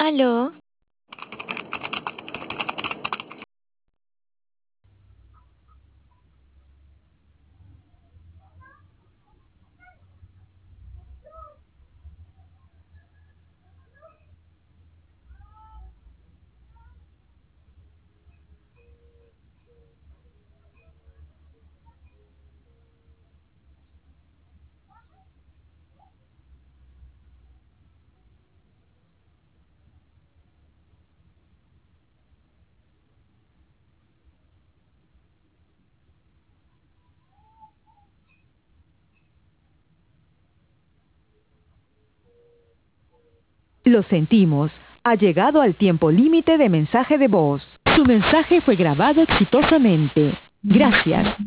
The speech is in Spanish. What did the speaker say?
Aló, Lo sentimos, ha llegado al tiempo límite de mensaje de voz. Su mensaje fue grabado exitosamente. Gracias.